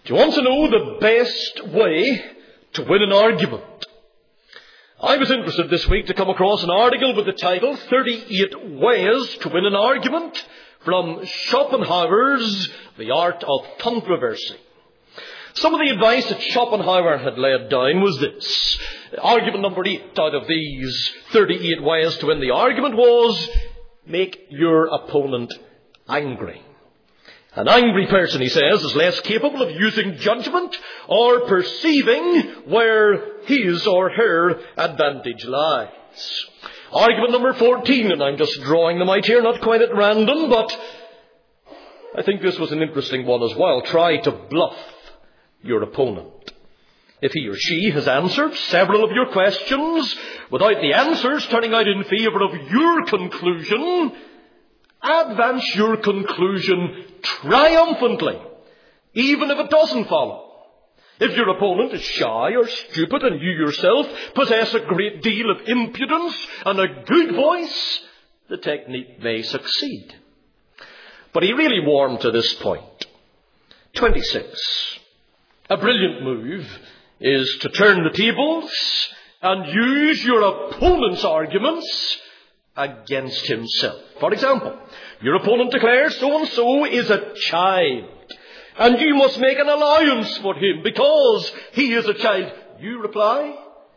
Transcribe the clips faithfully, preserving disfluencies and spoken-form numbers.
Do you want to know the best way to win an argument? I was interested this week to come across an article with the title thirty-eight Ways to Win an Argument from Schopenhauer's The Art of Controversy. Some of the advice that Schopenhauer had laid down was this. Argument number eight out of these thirty-eight ways to win the argument was, make your opponent angry. An angry person, he says, is less capable of using judgment or perceiving where his or her advantage lies. Argument number fourteen, and I'm just drawing them out here, not quite at random, but I think this was an interesting one as well. Try to bluff your opponent. If he or she has answered several of your questions without the answers turning out in favour of your conclusion, advance your conclusion triumphantly, even if it doesn't follow. If your opponent is shy or stupid and you yourself possess a great deal of impudence and a good voice, the technique may succeed. But he really warmed to this point. twenty-six. A brilliant move is to turn the tables and use your opponent's arguments against himself. For example, your opponent declares so-and-so is a child, and you must make an allowance for him because he is a child. You reply,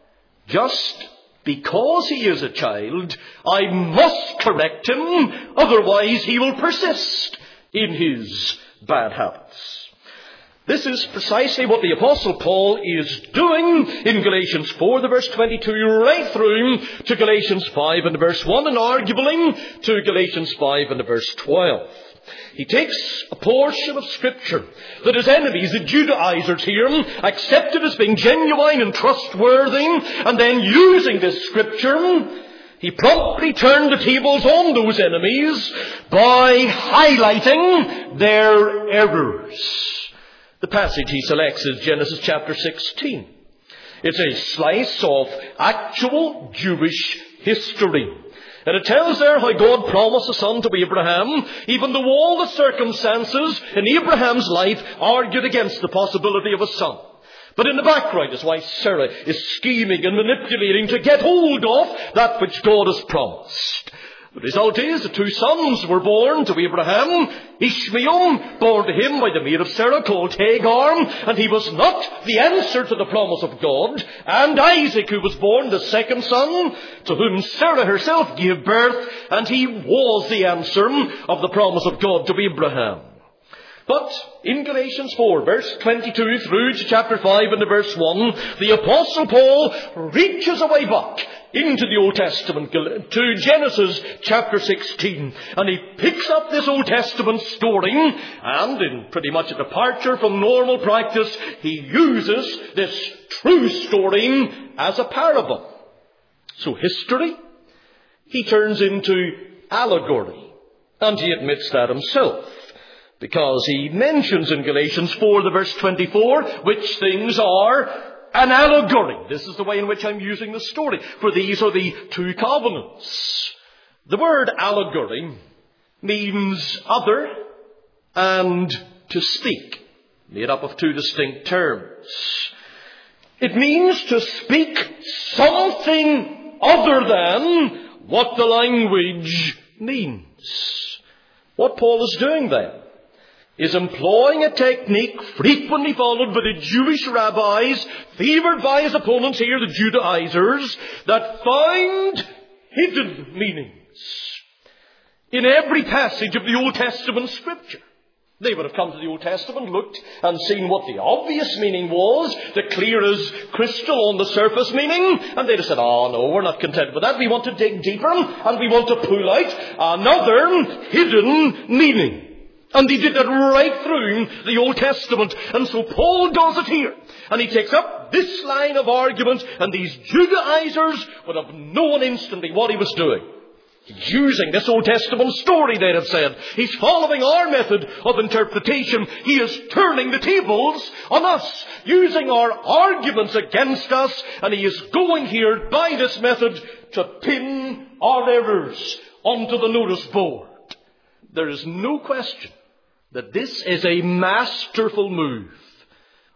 just because he is a child, I must correct him, otherwise he will persist in his bad habits. This is precisely what the Apostle Paul is doing in Galatians four, the verse twenty-two, right through to Galatians five and verse one, and arguably to Galatians five and verse twelve. He takes a portion of Scripture that his enemies, the Judaizers here, accepted as being genuine and trustworthy, and then using this Scripture, he promptly turned the tables on those enemies by highlighting their errors. The passage he selects is Genesis chapter sixteen. It's a slice of actual Jewish history. And it tells there how God promised a son to Abraham, even though all the circumstances in Abraham's life argued against the possibility of a son. But in the background is why Sarah is scheming and manipulating to get hold of that which God has promised. The result is that two sons were born to Abraham. Ishmael, born to him by the maid of Sarah called Hagar, and he was not the answer to the promise of God. And Isaac, who was born, the second son, to whom Sarah herself gave birth, and he was the answer of the promise of God to Abraham. But in Galatians four, verse twenty-two through to chapter five and verse one, the Apostle Paul reaches away back into the Old Testament, to Genesis chapter sixteen. And he picks up this Old Testament story, and in pretty much a departure from normal practice, he uses this true story as a parable. So history, he turns into allegory. And he admits that himself, because he mentions in Galatians four, the verse twenty-four, which things are an allegory. This is the way in which I'm using the story. For these are the two covenants. The word allegory means other and to speak, made up of two distinct terms. It means to speak something other than what the language means. What Paul is doing then is employing a technique frequently followed by the Jewish rabbis, favoured by his opponents here, the Judaizers, that find hidden meanings in every passage of the Old Testament Scripture. They would have come to the Old Testament, looked and seen what the obvious meaning was, the clear as crystal on the surface meaning, and they'd have said, oh no, we're not content with that. We want to dig deeper, and we want to pull out another hidden meaning. And he did that right through the Old Testament. And so Paul does it here. And he takes up this line of argument, and these Judaizers would have known instantly what he was doing. He's using this Old Testament story, they'd have said. He's following our method of interpretation. He is turning the tables on us, using our arguments against us, and he is going here by this method to pin our errors onto the notice board. There is no question that this is a masterful move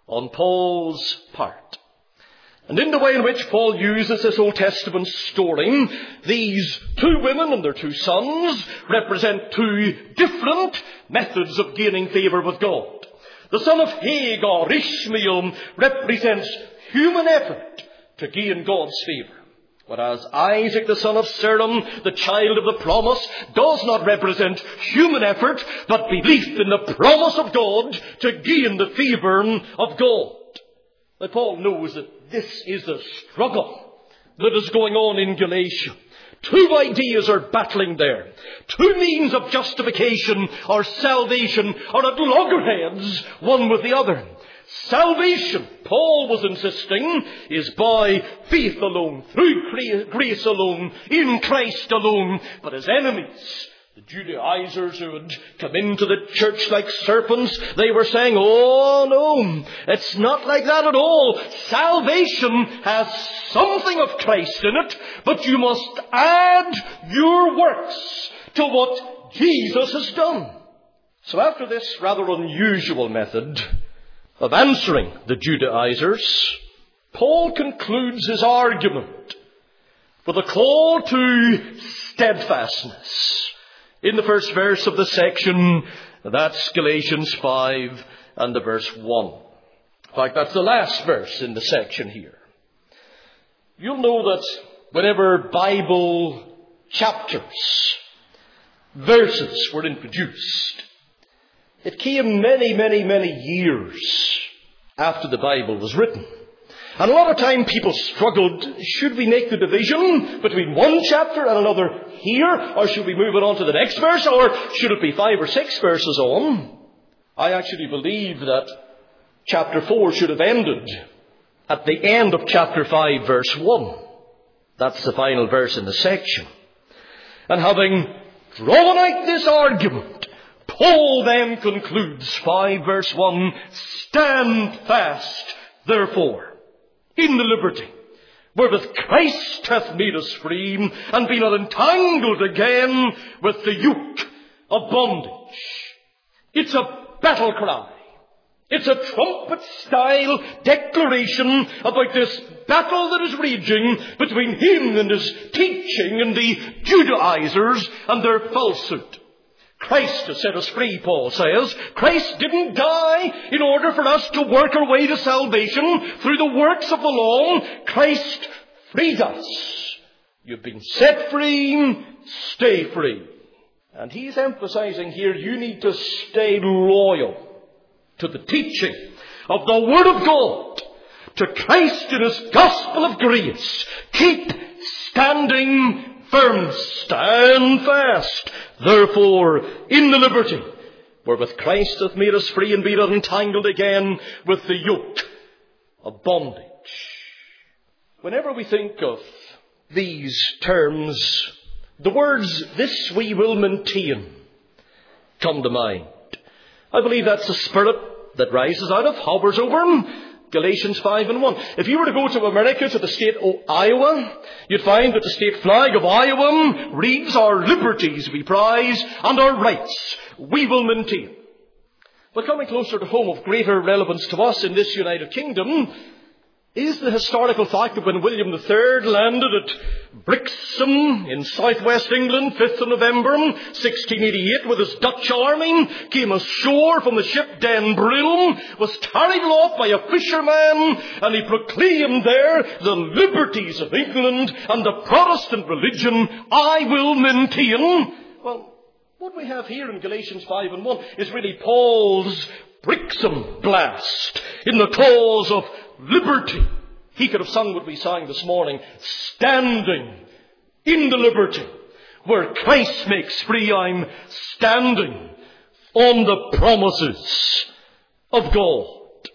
on Paul's part. And in the way in which Paul uses this Old Testament story, these two women and their two sons represent two different methods of gaining favour with God. The son of Hagar, Ishmael, represents human effort to gain God's favour, whereas Isaac, the son of Sarah, the child of the promise, does not represent human effort, but belief in the promise of God to gain the favour of God. Now, Paul knows that this is the struggle that is going on in Galatia. Two ideas are battling there. Two means of justification or salvation are at loggerheads, one with the other. Salvation, Paul was insisting, is by faith alone, through grace alone, in Christ alone. But his enemies, the Judaizers who had come into the church like serpents, they were saying, oh no, it's not like that at all. Salvation has something of Christ in it, but you must add your works to what Jesus has done. So after this rather unusual method of answering the Judaizers, Paul concludes his argument with a call to steadfastness. In the first verse of the section, that's Galatians five and the verse one. In fact, that's the last verse in the section here. You'll know that whenever Bible chapters, verses were introduced, it came many, many, many years after the Bible was written. And a lot of time people struggled, should we make the division between one chapter and another here, or should we move it on to the next verse, or should it be five or six verses on? I actually believe that chapter four should have ended at the end of chapter five, verse one. That's the final verse in the section. And having drawn out this argument, Paul then concludes five verse one, stand fast, therefore, in the liberty wherewith Christ hath made us free, and be not entangled again with the yoke of bondage. It's a battle cry. It's a trumpet-style declaration about this battle that is raging between him and his teaching and the Judaizers and their falsehood. Christ has set us free, Paul says. Christ didn't die in order for us to work our way to salvation through the works of the law. Christ freed us. You've been set free, stay free. And he's emphasizing here, you need to stay loyal to the teaching of the Word of God, to Christ in His gospel of grace. Keep standing firm, stand fast, therefore, in the liberty wherewith Christ hath made us free, and be not entangled again with the yoke of bondage. Whenever we think of these terms, the words, this we will maintain, come to mind. I believe that's the spirit that rises out of, hovers over him. Galatians five and one. If you were to go to America, to the state of Iowa, you'd find that the state flag of Iowa reads, our liberties we prize, and our rights we will maintain. But coming closer to home, of greater relevance to us in this United Kingdom, is the historical fact that when William the Third landed at Brixham in southwest England, fifth of November, sixteen eighty-eight, with his Dutch army, came ashore from the ship Den Brill, was carried aloft by a fisherman, and he proclaimed there the liberties of England and the Protestant religion I will maintain. Well, what we have here in Galatians five and one is really Paul's Brixham blast in the cause of liberty. He could have sung what we sang this morning, standing in the liberty where Christ makes free. I'm standing on the promises of God.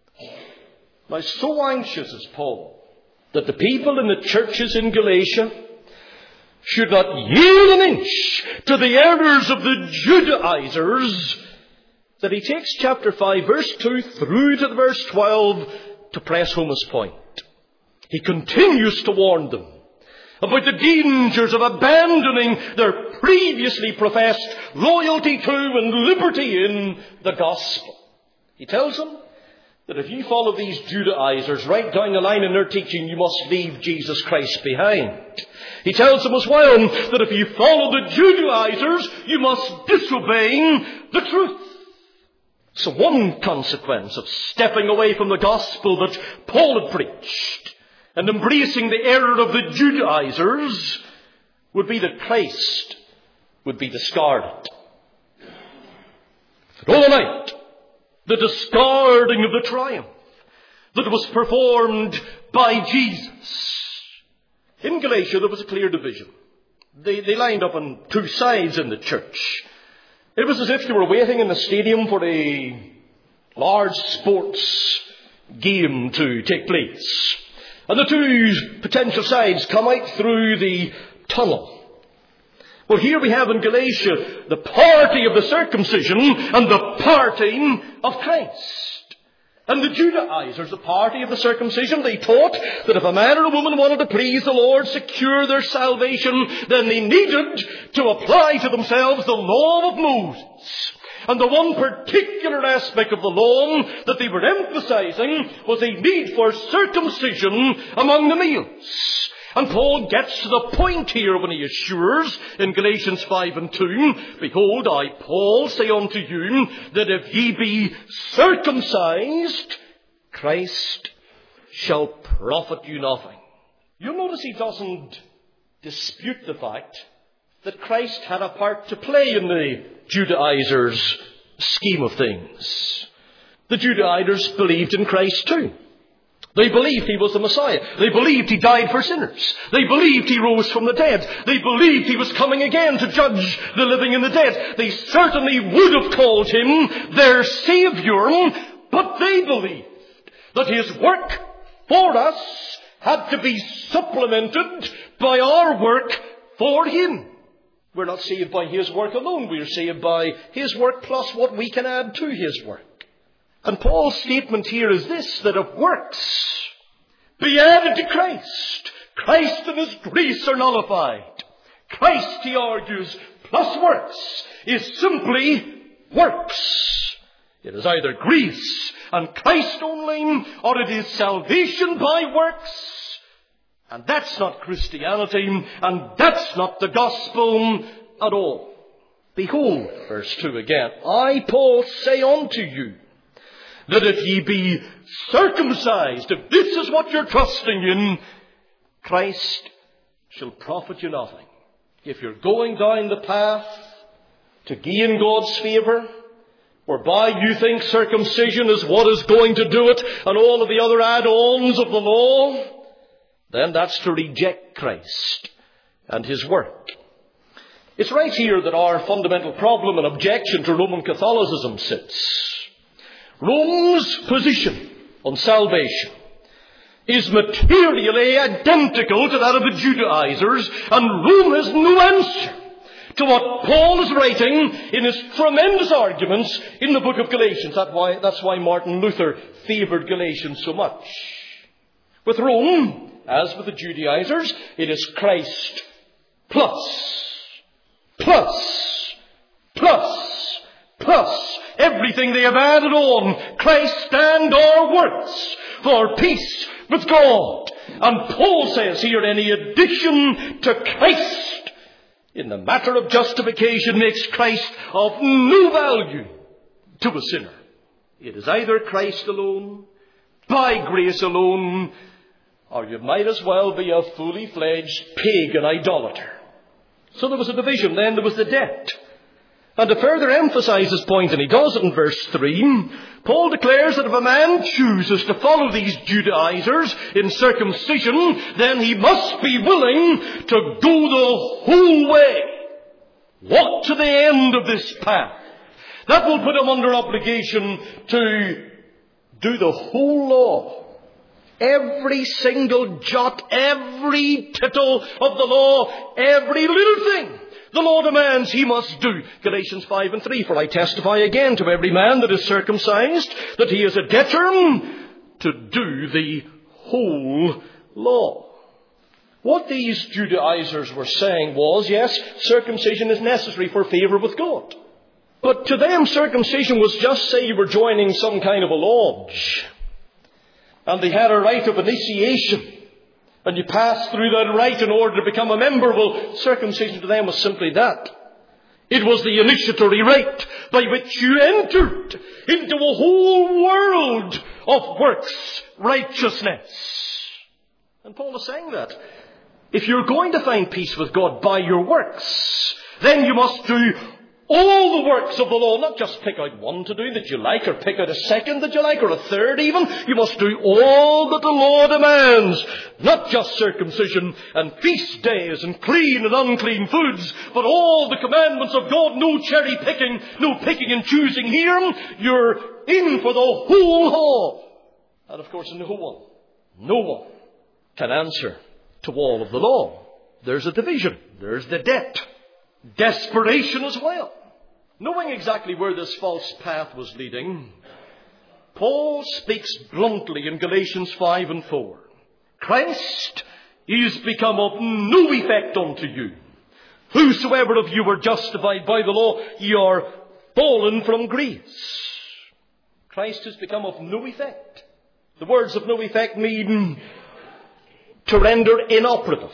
Now, so anxious is Paul that the people in the churches in Galatia should not yield an inch to the errors of the Judaizers, that he takes chapter five, verse two, through to the verse twelve to press home his point. He continues to warn them about the dangers of abandoning their previously professed loyalty to and liberty in the gospel. He tells them that if you follow these Judaizers right down the line in their teaching, you must leave Jesus Christ behind. He tells them as well that if you follow the Judaizers, you must disobey the truth. So one consequence of stepping away from the gospel that Paul had preached and embracing the error of the Judaizers would be that Christ would be discarded. But overnight, the discarding of the triumph that was performed by Jesus. In Galatia, there was a clear division. They, they lined up on two sides in the church. It was as if you were waiting in the stadium for a large sports game to take place. And the two potential sides come out through the tunnel. Well, here we have in Galatia the party of the circumcision and the party of Christ. And the Judaizers, the party of the circumcision, they taught that if a man or a woman wanted to please the Lord, secure their salvation, then they needed to apply to themselves the law of Moses. And the one particular aspect of the law that they were emphasizing was a need for circumcision among the males. And Paul gets to the point here when he assures in Galatians five and two, Behold, I, Paul, say unto you, that if ye be circumcised, Christ shall profit you nothing. You'll notice he doesn't dispute the fact that Christ had a part to play in the Judaizers' scheme of things. The Judaizers believed in Christ too. They believed he was the Messiah. They believed he died for sinners. They believed he rose from the dead. They believed he was coming again to judge the living and the dead. They certainly would have called him their Savior, but they believed that his work for us had to be supplemented by our work for him. We're not saved by his work alone. We're saved by his work plus what we can add to his work. And Paul's statement here is this, that if works be added to Christ, Christ and his grace are nullified. Christ, he argues, plus works is simply works. It is either grace and Christ only, or it is salvation by works. And that's not Christianity, and that's not the gospel at all. Behold, verse two again, I, Paul, say unto you, that if ye be circumcised, if this is what you're trusting in, Christ shall profit you nothing. If you're going down the path to gain God's favour, whereby you think circumcision is what is going to do it, and all of the other add-ons of the law, then that's to reject Christ and his work. It's right here that our fundamental problem and objection to Roman Catholicism sits. Rome's position on salvation is materially identical to that of the Judaizers, and Rome has no answer to what Paul is writing in his tremendous arguments in the book of Galatians. That's why, that's why Martin Luther favoured Galatians so much. With Rome, as with the Judaizers, it is Christ plus, plus, plus, plus. Everything they have added on, Christ and our works for peace with God. And Paul says here, any addition to Christ in the matter of justification makes Christ of no value to a sinner. It is either Christ alone, by grace alone, or you might as well be a fully fledged pagan idolater. So there was a division. Then there was the debt. And to further emphasize his point, and he does it in verse three, Paul declares that if a man chooses to follow these Judaizers in circumcision, then he must be willing to go the whole way. Walk to the end of this path. That will put him under obligation to do the whole law. Every single jot, every tittle of the law, every little thing the law demands he must do. Galatians five and three, for I testify again to every man that is circumcised, that he is a debtor to do the whole law. What these Judaizers were saying was, yes, circumcision is necessary for favour with God. But to them, circumcision was just say you were joining some kind of a lodge. And they had a rite of initiation. And you passed through that rite in order to become a member. Well, circumcision to them was simply that. It was the initiatory rite by which you entered into a whole world of works righteousness. And Paul is saying that if you're going to find peace with God by your works, then you must do all the works of the law, not just pick out one to do that you like, or pick out a second that you like, or a third even. You must do all that the law demands. Not just circumcision and feast days and clean and unclean foods, but all the commandments of God. No cherry picking, no picking and choosing here. You're in for the whole haul. And of course, no one, no one can answer to all of the law. There's a division. There's the debt. Desperation as well. Knowing exactly where this false path was leading, Paul speaks bluntly in Galatians five and four. Christ is become of no effect unto you. Whosoever of you were justified by the law, ye are fallen from grace. Christ has become of no effect. The words of no effect mean to render inoperative,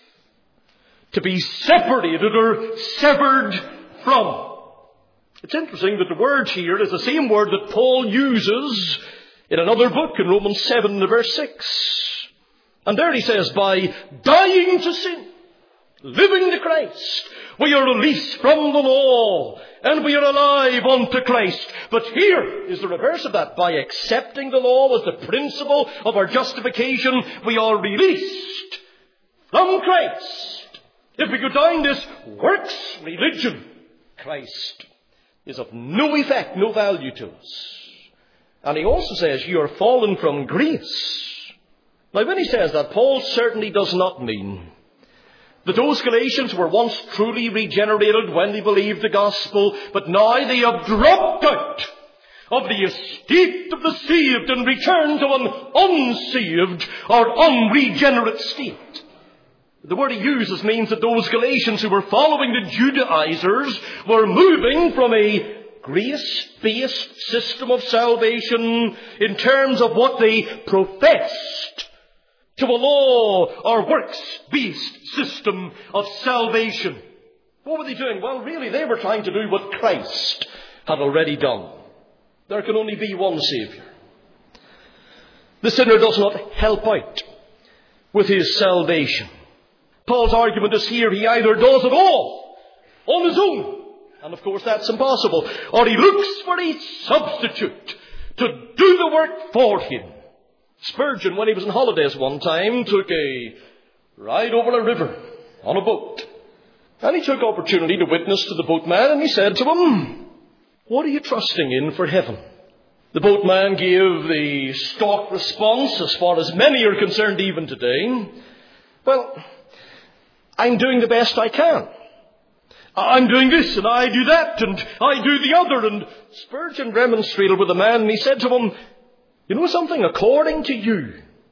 to be separated or severed from. It's interesting that the word here is the same word that Paul uses in another book in Romans seven verse six. And there he says, by dying to sin, living to Christ, we are released from the law and we are alive unto Christ. But here is the reverse of that. By accepting the law as the principle of our justification, we are released from Christ. If we go down this works religion, Christ is of no effect, no value to us. And he also says, you are fallen from grace. Now when he says that, Paul certainly does not mean that those Galatians were once truly regenerated when they believed the gospel, but now they have dropped out of the estate of the saved and returned to an unsaved or unregenerate state. The word he uses means that those Galatians who were following the Judaizers were moving from a grace-based system of salvation in terms of what they professed to a law or works-based system of salvation. What were they doing? Well, really, they were trying to do what Christ had already done. There can only be one Saviour. The sinner does not help out with his salvation. Paul's argument is here, he either does it all on his own, and of course that's impossible, or he looks for a substitute to do the work for him. Spurgeon, when he was on holidays one time, took a ride over a river on a boat. And he took opportunity to witness to the boatman, and he said to him, what are you trusting in for heaven? The boatman gave the stock response, as far as many are concerned even today. Well, I'm doing the best I can. I'm doing this and I do that and I do the other. And Spurgeon remonstrated with the man and he said to him, you know something, according to you,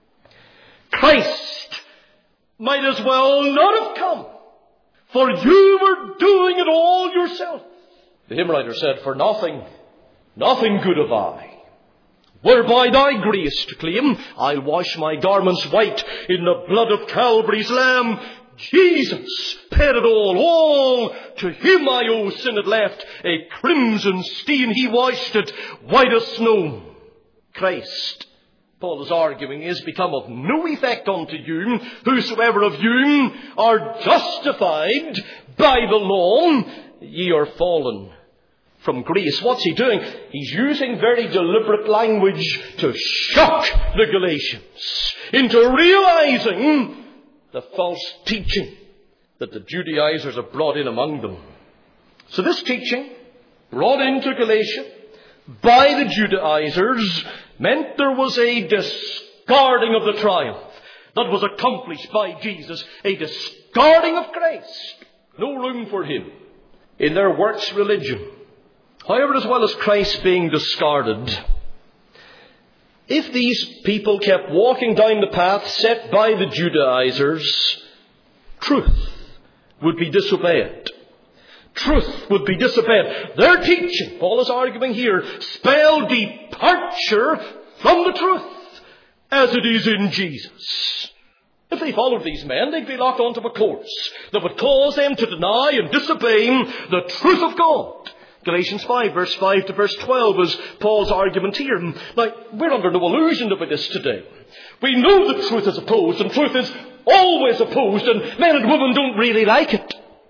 Christ might as well not have come, for you were doing it all yourself. The hymn writer said, for nothing, nothing good have I, whereby thy grace to claim, I'll wash my garments white in the blood of Calvary's Lamb. Jesus paid it all, all to him I owe sin had left, a crimson stain he washed it white as snow. Christ, Paul is arguing, is become of no effect unto you, whosoever of you are justified by the law, ye are fallen from grace. What's he doing? He's using very deliberate language to shock the Galatians into realizing the false teaching that the Judaizers have brought in among them. So this teaching, brought into Galatia by the Judaizers, meant there was a discarding of the triumph that was accomplished by Jesus, a discarding of Christ. No room for him in their works religion. However, as well as Christ being discarded, if these people kept walking down the path set by the Judaizers, truth would be disobeyed. Truth would be disobeyed. Their teaching, Paul is arguing here, spelled departure from the truth. as it is in Jesus. If they followed these men, they'd be locked onto a course that would cause them to deny and disobey the truth of God. Galatians five, verse five to verse twelve is Paul's argument here. Now, we're under no illusion about this today. We know that truth is opposed, and truth is always opposed, and men and women don't really like it.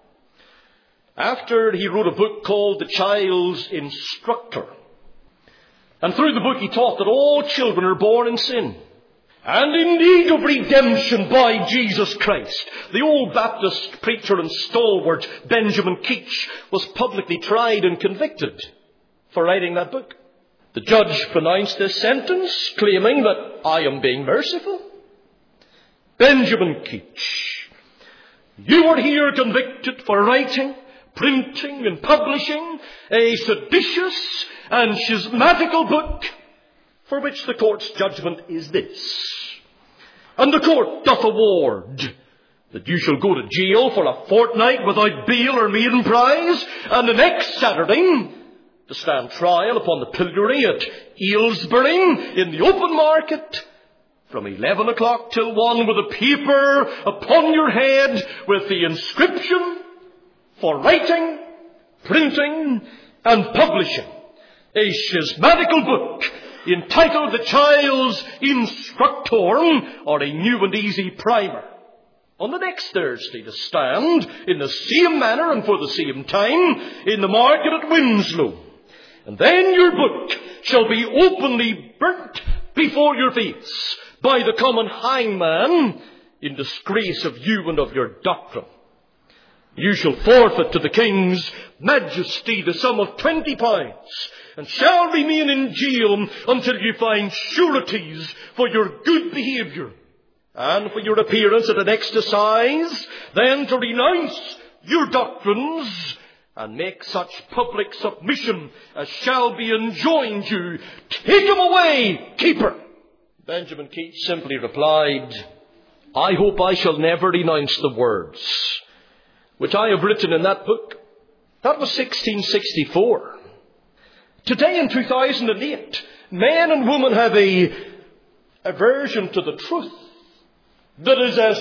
After he wrote a book called The Child's Instructor, and through the book he taught that all children are born in sin and in need of redemption by Jesus Christ. The old Baptist preacher and stalwart Benjamin Keach was publicly tried and convicted for writing that book. The judge pronounced this sentence, claiming that I am being merciful. Benjamin Keach, you are here convicted for writing, printing and publishing a seditious and schismatical book, for which the court's judgment is this. And the court doth award that you shall go to jail for a fortnight without bail or maiden prize, and the next Saturday to stand trial upon the pillory at Aylesbury in the open market from eleven o'clock till one, with a paper upon your head with the inscription, for writing, printing and publishing a schismatical book entitled The Child's Instructor, or a new and easy primer. On the next Thursday to stand in the same manner and for the same time in the market at Winslow. And then your book shall be openly burnt before your face by the common hangman in disgrace of you and of your doctrine. You shall forfeit to the King's Majesty the sum of twenty pounds, and shall remain in jail until you find sureties for your good behaviour, and for your appearance at an exercise, then to renounce your doctrines, and make such public submission as shall be enjoined you. Take him away, keeper. Benjamin Keach simply replied, I hope I shall never renounce the words which I have written in that book. That was sixteen sixty-four. Today in two thousand eight, men and women have a aversion to the truth that is as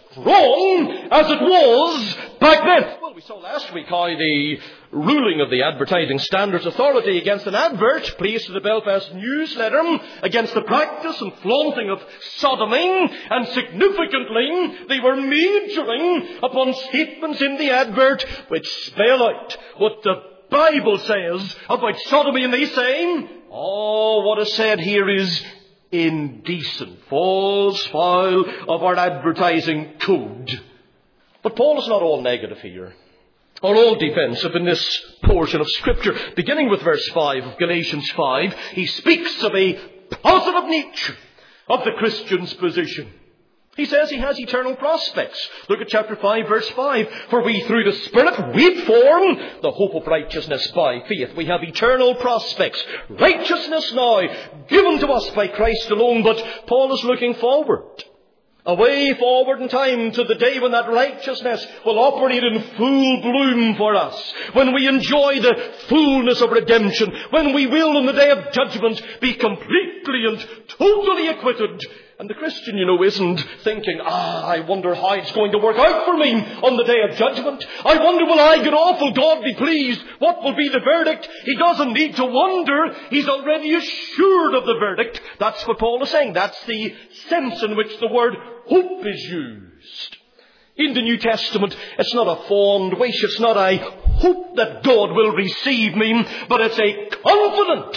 strong as it was back then. Well, we saw last week how the ruling of the Advertising Standards Authority against an advert placed in the Belfast newsletter against the practice and flaunting of sodomy, and significantly they were majoring upon statements in the advert which spell out what the Bible says about sodomy, and they say, oh, what is said here is indecent, falls foul of our advertising code. But Paul is not all negative here, or all defensive in this portion of Scripture. Beginning with verse five of Galatians five, he speaks of a positive nature of the Christian's position. He says he has eternal prospects. Look at chapter five, verse five. For we through the Spirit wait for the hope of righteousness by faith. We have eternal prospects. Righteousness now given to us by Christ alone. But Paul is looking forward. Away forward in time to the day when that righteousness will operate in full bloom for us. When we enjoy the fullness of redemption. When we will in the day of judgment be completely and totally acquitted. And the Christian, you know, isn't thinking, ah, I wonder how it's going to work out for me on the day of judgment. I wonder, will I get off? Will God be pleased? What will be the verdict? He doesn't need to wonder. He's already assured of the verdict. That's what Paul is saying. That's the sense in which the word hope is used. In the New Testament, it's not a fond wish. It's not a hope that God will receive me, but it's a confident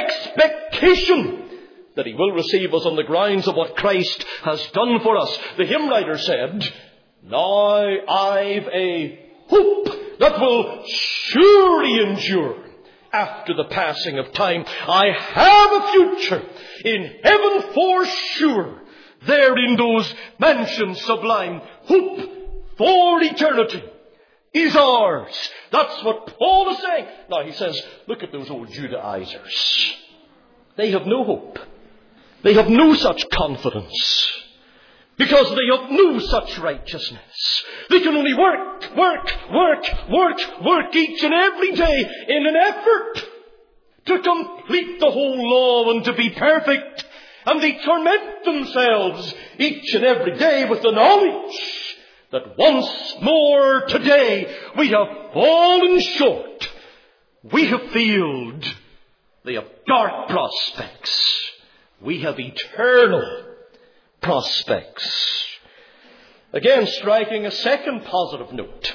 expectation that he will receive us on the grounds of what Christ has done for us. The hymn writer said, now I've a hope that will surely endure after the passing of time. I have a future in heaven for sure. There in those mansions sublime, hope for eternity is ours. That's what Paul is saying. Now he says, look at those old Judaizers. They have no hope. They have no such confidence, because they have no such righteousness. They can only work, work, work, work, work each and every day in an effort to complete the whole law and to be perfect. And they torment themselves each and every day with the knowledge that once more today we have fallen short. We have failed. They have dark prospects. We have eternal prospects. Again, striking a second positive note.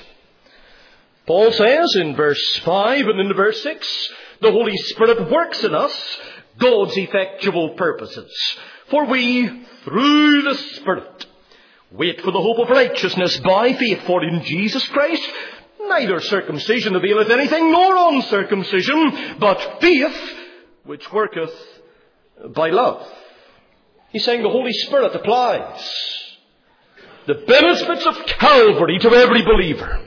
Paul says in verse five and in verse six, the Holy Spirit works in us God's effectual purposes. For we, through the Spirit, wait for the hope of righteousness by faith. For in Jesus Christ neither circumcision availeth anything, nor uncircumcision, but faith which worketh by love. He's saying the Holy Spirit applies the benefits of Calvary to every believer.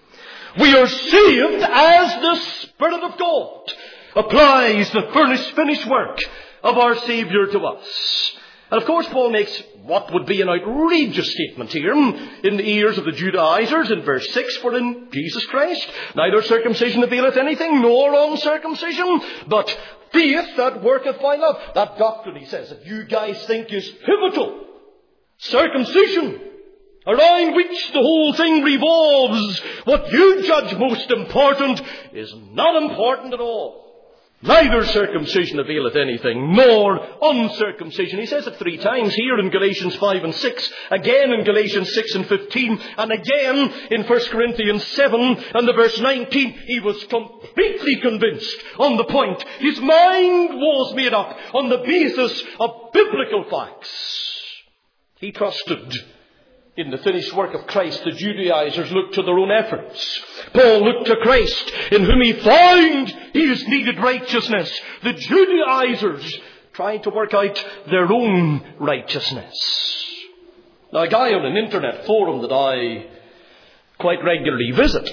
We are saved as the Spirit of God applies the finished, finished work of our Saviour to us. And of course Paul makes what would be an outrageous statement here in the ears of the Judaizers in verse six, for in Jesus Christ neither circumcision availeth anything, nor uncircumcision, but faith that worketh by love. That doctrine, he says, that you guys think is pivotal. Circumcision, around which the whole thing revolves, what you judge most important is not important at all. Neither circumcision availeth anything, nor uncircumcision. He says it three times here in Galatians five and six, again in Galatians six and fifteen, and again in First Corinthians seven and the verse nineteen. He was completely convinced on the point. His mind was made up on the basis of biblical facts. He trusted in the finished work of Christ. The Judaizers looked to their own efforts. Paul looked to Christ, in whom he found his needed righteousness. The Judaizers tried to work out their own righteousness. Now, a guy on an internet forum that I quite regularly visit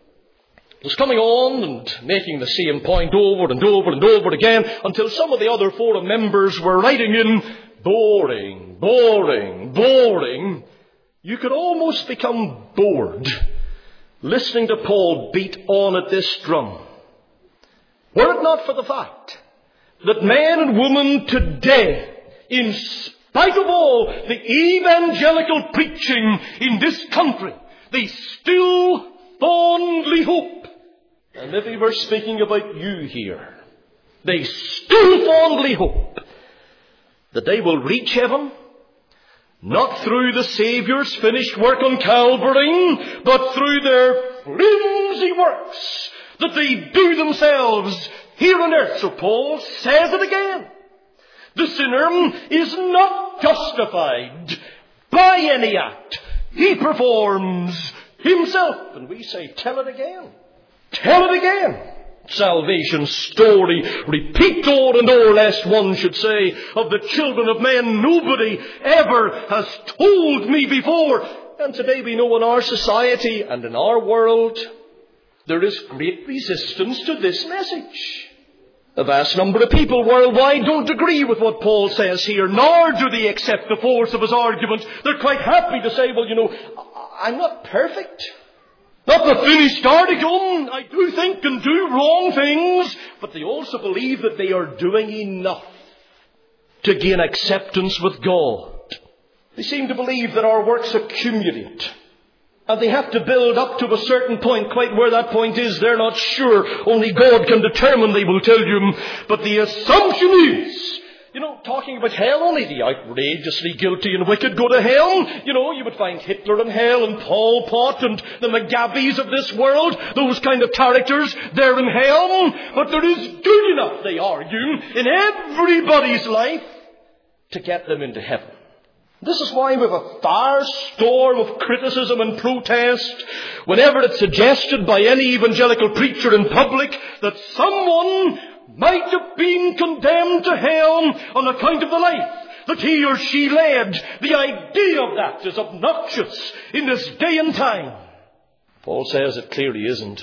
was coming on and making the same point over and over and over again, until some of the other forum members were writing in, boring, boring, boring. You could almost become bored listening to Paul beat on at this drum. Were it not for the fact that man and woman today, in spite of all the evangelical preaching in this country, they still fondly hope, and maybe we're speaking about you here, they still fondly hope that they will reach heaven, not through the Saviour's finished work on Calvary, but through their flimsy works that they do themselves here on earth. So Paul says it again. The sinner is not justified by any act he performs himself. And we say, tell it again. Tell it again. Salvation story, repeat o'er and o'er, lest one should say of the children of men, nobody ever has told me before. And today we know in our society and in our world, there is great resistance to this message. A vast number of people worldwide don't agree with what Paul says here, nor do they accept the force of his argument. They're quite happy to say, well, you know, I'm not perfect. Not the finished article. I do think and do wrong things. But they also believe that they are doing enough to gain acceptance with God. They seem to believe that our works accumulate. And they have to build up to a certain point. Quite where that point is, they're not sure. Only God can determine, they will tell you. But the assumption is, you know, talking about hell, only the outrageously guilty and wicked go to hell. You know, you would find Hitler in hell and Pol Pot and the Mugabe's of this world. Those kind of characters, they're in hell. But there is good enough, they argue, in everybody's life to get them into heaven. This is why we have a firestorm of criticism and protest whenever it's suggested by any evangelical preacher in public that someone might have been condemned to hell on account of the life that he or she led. The idea of that is obnoxious in this day and time. Paul says it clearly isn't.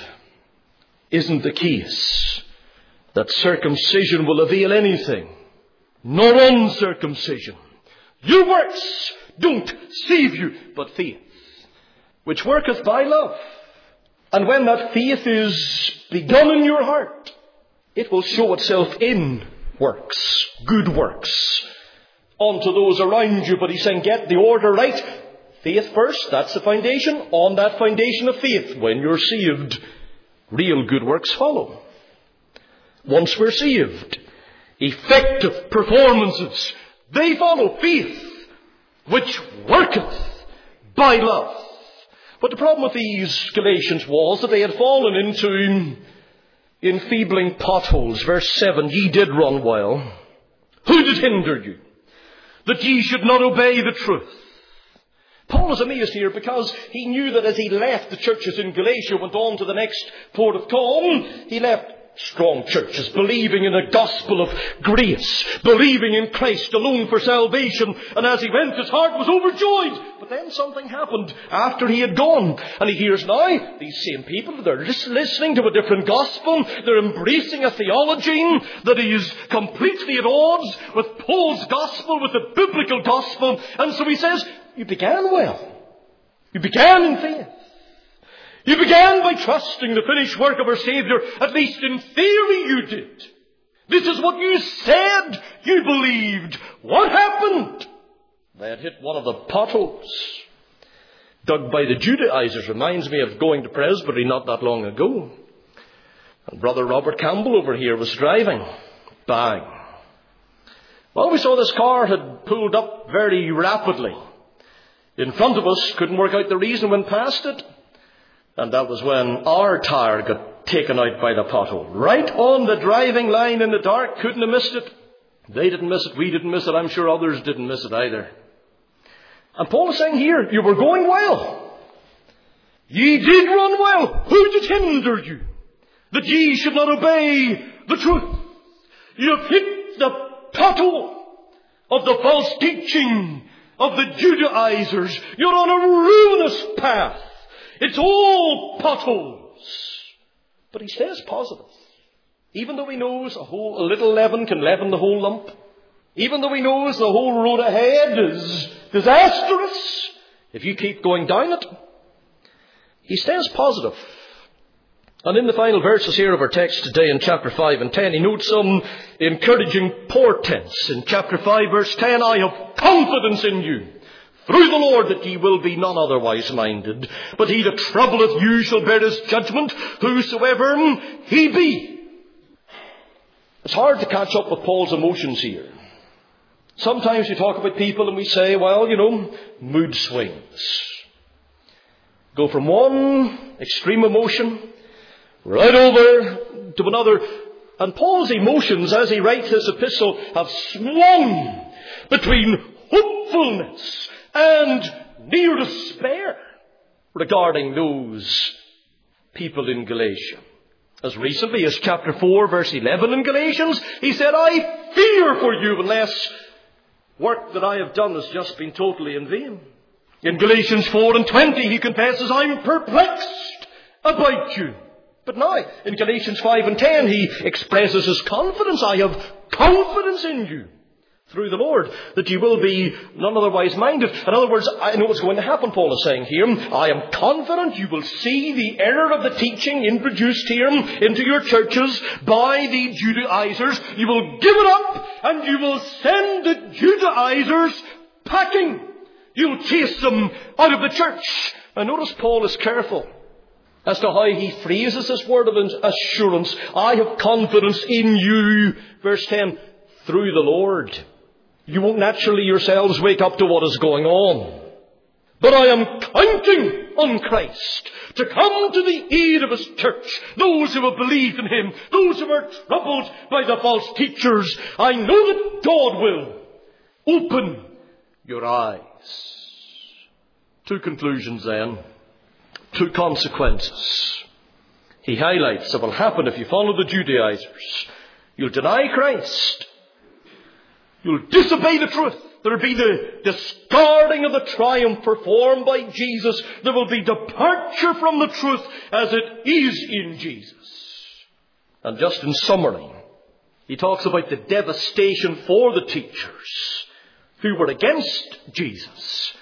Isn't the case that circumcision will avail anything, nor uncircumcision. Your works don't save you, but faith, which worketh by love. And when that faith is begun in your heart, it will show itself in works, good works, onto those around you. But he's saying, get the order right. Faith first, that's the foundation. On that foundation of faith, when you're saved, real good works follow. Once we're saved, effective performances, they follow. Faith, which worketh by love. But the problem with these Galatians was that they had fallen into enfeebling potholes. Verse seven, ye did run well. Who did hinder you, that ye should not obey the truth? Paul is amazed here because he knew that as he left the churches in Galatia, went on to the next port of call, he left strong churches, believing in a gospel of grace, believing in Christ alone for salvation. And as he went, his heart was overjoyed. But then something happened after he had gone. And he hears now, these same people, they're listening to a different gospel. They're embracing a theology that is completely at odds with Paul's gospel, with the biblical gospel. And so he says, you began well. You began in faith. You began by trusting the finished work of our Saviour. At least in theory you did. This is what you said you believed. What happened? They had hit one of the potholes dug by the Judaizers. Reminds me of going to Presbytery not that long ago. And Brother Robert Campbell over here was driving. Bang. Well, we saw this car had pulled up very rapidly in front of us. Couldn't work out the reason, went past it. And that was when our tyre got taken out by the pothole. Right on the driving line in the dark. Couldn't have missed it. They didn't miss it. We didn't miss it. I'm sure others didn't miss it either. And Paul is saying here, you were going well. Ye did run well. Who did hinder you, that ye should not obey the truth? You have hit the pothole of the false teaching of the Judaizers. You're on a ruinous path. It's all potholes. But he stays positive. Even though he knows a whole, a little leaven can leaven the whole lump. Even though he knows the whole road ahead is disastrous, if you keep going down it, he stays positive. And in the final verses here of our text today in chapter five and ten, he notes some encouraging portents. In chapter five verse ten, I have confidence in you, through the Lord, that ye will be none otherwise minded. But he that troubleth you shall bear his judgment, whosoever he be. It's hard to catch up with Paul's emotions here. Sometimes we talk about people and we say, well, you know, mood swings. Go from one extreme emotion right over to another. And Paul's emotions, as he writes this epistle, have swung between hopefulness and near despair regarding those people in Galatia. As recently as chapter four, verse eleven in Galatians, he said, I fear for you unless work that I have done has just been totally in vain. In Galatians four and twenty, he confesses, I'm perplexed about you. But now, in Galatians five and ten, he expresses his confidence. I have confidence in you, through the Lord, that you will be none otherwise minded. In other words, I know what's going to happen, Paul is saying here. I am confident you will see the error of the teaching introduced here into your churches by the Judaizers. You will give it up and you will send the Judaizers packing. You'll chase them out of the church. And notice Paul is careful as to how he phrases this word of assurance. I have confidence in you, verse ten, through the Lord. You won't naturally yourselves wake up to what is going on. But I am counting on Christ to come to the aid of his church, those who have believed in him, those who are troubled by the false teachers. I know that God will open your eyes. Two conclusions then. Two consequences. He highlights that will happen if you follow the Judaizers. You'll deny Christ. You'll disobey the truth. There will be the discarding of the triumph performed by Jesus. There will be departure from the truth as it is in Jesus. And just in summary, he talks about the devastation for the teachers who were against Jesus.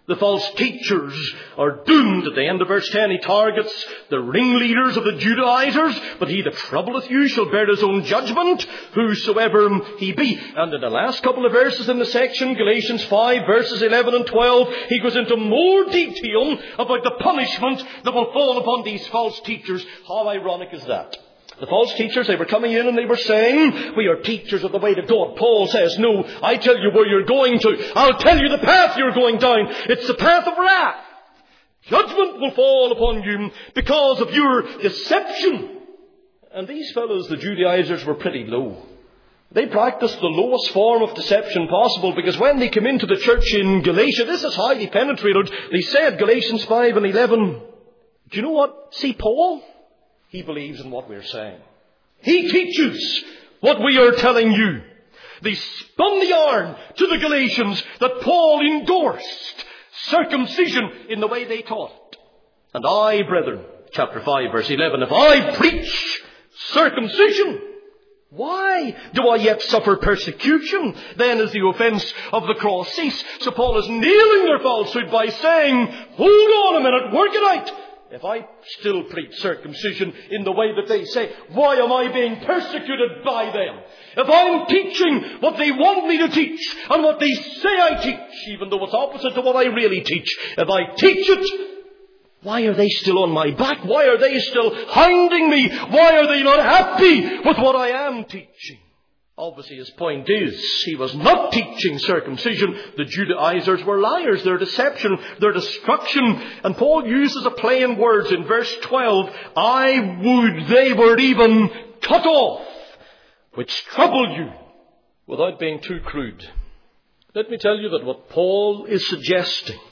The false teachers are doomed. At the end of verse ten, he targets the ringleaders of the Judaizers. But he that troubleth you shall bear his own judgment, whosoever he be. And in the last couple of verses in the section, Galatians five, verses eleven and twelve, he goes into more detail about the punishment that will fall upon these false teachers. How ironic is that? The false teachers, they were coming in and they were saying, we are teachers of the way to God. Paul says, no, I tell you where you're going to. I'll tell you the path you're going down. It's the path of wrath. Judgment will fall upon you because of your deception. And these fellows, the Judaizers, were pretty low. They practiced the lowest form of deception possible, because when they came into the church in Galatia, this is how they penetrated. They said, Galatians five and eleven, do you know what? See Paul? He believes in what we're saying. He teaches what we are telling you. They spun the yarn to the Galatians that Paul endorsed circumcision in the way they taught it. And I, brethren, chapter five, verse eleven, if I preach circumcision, why do I yet suffer persecution? Then is the offence of the cross cease. So Paul is nailing their falsehood by saying, hold on a minute, work it out. If I still preach circumcision in the way that they say, why am I being persecuted by them? If I'm teaching what they want me to teach and what they say I teach, even though it's opposite to what I really teach, if I teach it, why are they still on my back? Why are they still hounding me? Why are they not happy with what I am teaching? Obviously, his point is, he was not teaching circumcision. The Judaizers were liars. Their deception, their destruction. And Paul uses a play in words in verse twelve. I would they were even cut off, which troubled you, without being too crude. Let me tell you that what Paul is suggesting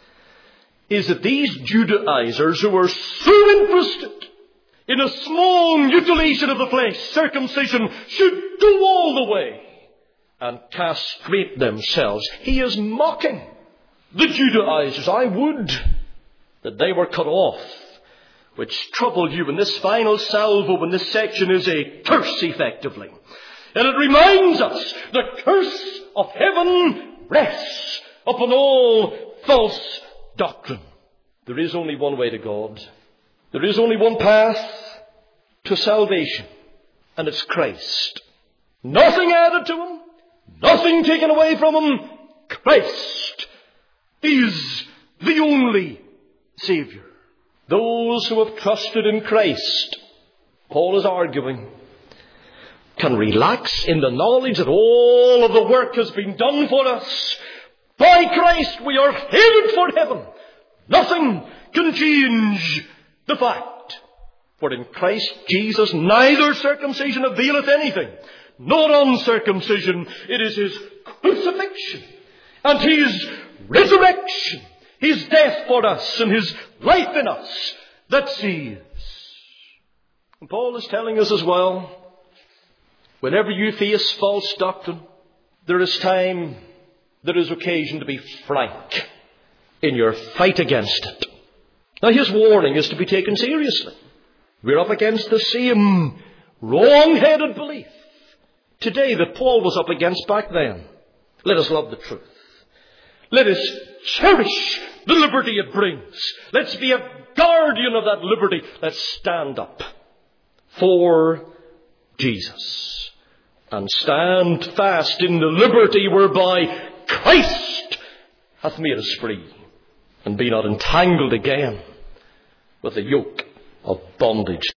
is that these Judaizers, who were so interested in a small mutilation of the flesh, circumcision, should go all the way and castrate themselves. He is mocking the Judaizers. I would that they were cut off, which troubled you. And this final salvo in this section is a curse, effectively. And it reminds us the curse of heaven rests upon all false doctrine. There is only one way to God. There is only one path to salvation, and it's Christ. Nothing added to him, nothing taken away from him. Christ is the only Savior. Those who have trusted in Christ, Paul is arguing, can relax in the knowledge that all of the work has been done for us. By Christ we are headed for heaven. Nothing can change the fact. For in Christ Jesus neither circumcision availeth anything, nor uncircumcision. It is his crucifixion and his resurrection, his death for us and his life in us that saves. And Paul is telling us as well, whenever you face false doctrine, there is time, there is occasion to be frank in your fight against it. Now his warning is to be taken seriously. We're up against the same wrong-headed belief today that Paul was up against back then. Let us love the truth. Let us cherish the liberty it brings. Let's be a guardian of that liberty. Let's stand up for Jesus and stand fast in the liberty whereby Christ hath made us free, and be not entangled again with the yoke of bondage.